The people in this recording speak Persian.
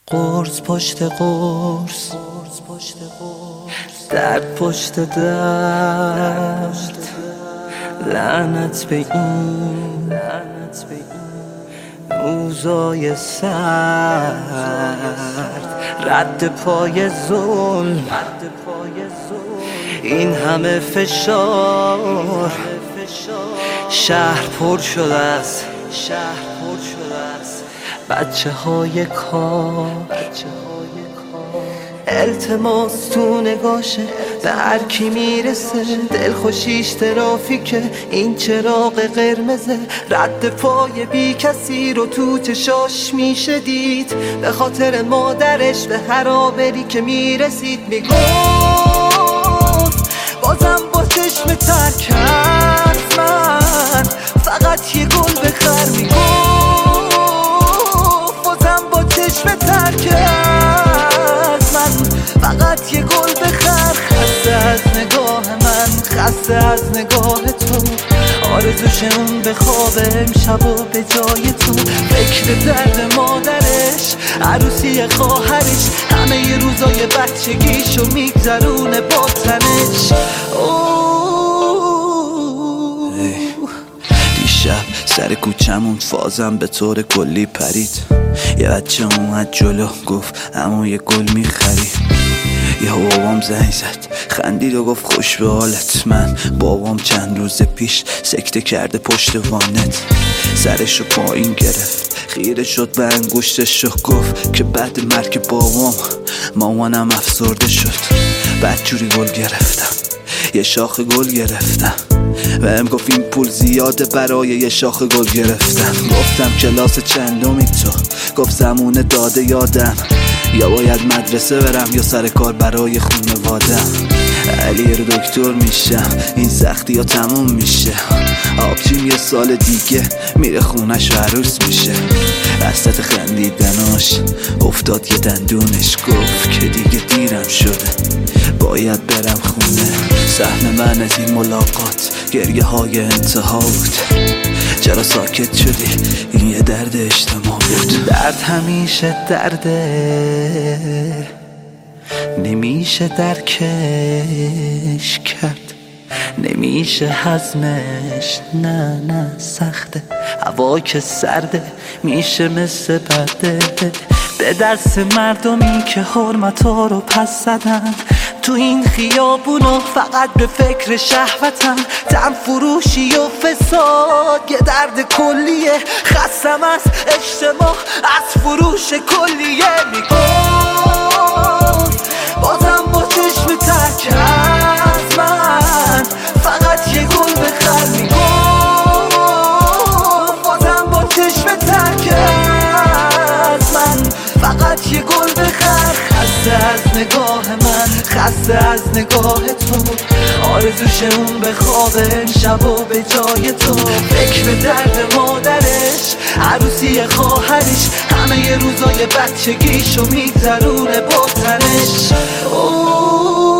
قرص پشت قرص، درد پشت درد، لعنت به این روزای سرد، رد پای ظلم، این همه فشار، شهر پر شده است بچه های کار. التماس تو نگاشه به هر کی میرسه، دلخوشیش ترافیکه این چراغ قرمزه، رد پای بی کسی رو تو چشاش میشه دید، به خاطر مادرش به هر آبری که میرسید میگفت بازم با چشم تر کرد من فقط یه گل بخر، میگفت بازم با چشم تر کرد من فقط یه گل بخر. خسته از نگاه من، خسته از نگاه تو، آرزوش اون به خواب امشب و به جای تو، فکر درد مادرش، عروسی خواهرش، همه ی روزای بچگیشو میگذرونه با تنش. دیشب سر کوچمون فازم به طور کلی پرید، یه بچه اومد جلو گفت اما یه گل میخری، یه بابام زنگ زد خندید و گفت خوش به حالت. من بابام چند روز پیش سکته کرده پشت وانت، سرشو پایین گرفت خیره شد به انگشتش و گفت که بعد مرگ بابام مامانم افسرده شد. بدجوری گل گرفتم، یه شاخ گل گرفتم، بهم گفت این پول زیاده برای یه شاخ گل گرفتم. گفتم کلاس چندمی تو؟ گفت زمونه داده یادم، یا باید مدرسه برم یا سر کار برای خونوادم. علی رو دکتر میشم، این سختی ها تموم میشه، آبجیم یه سال دیگه میره خونش و عروس میشه. وسط خندیدناش افتاد یه دندونش، گفت که دیگه دیرم شده باید برم خونه. سهم من از این ملاقات گریه های انتها بود، چرا ساکت شدی؟ این یه درد اجتماع بود. درد همیشه درده، نمیشه درکش کرد، نمیشه هضمش، نه سخته، هوا که سرده میشه مثل برده. به دست مردمی که حرمتا رو پس زدن تو این خیابونا، فقط به فکر شهوتن، تن فروشی و فساد یه درد کلیه. خستم از اجتماع، از فروش کلیه، میگفت بازم با چشم تر کرد من فقط یه گل بخر، میگفت بازم با چشم تر کرد من فقط یه گل بخر. خسته از نگاه من، خسته از نگاه تو، آرزوش اون به خواب امشب و به جای تو، فکر درد مادرش، عروسی خواهرش، همه ی روزای بچگیشو میگذرونه با تنش.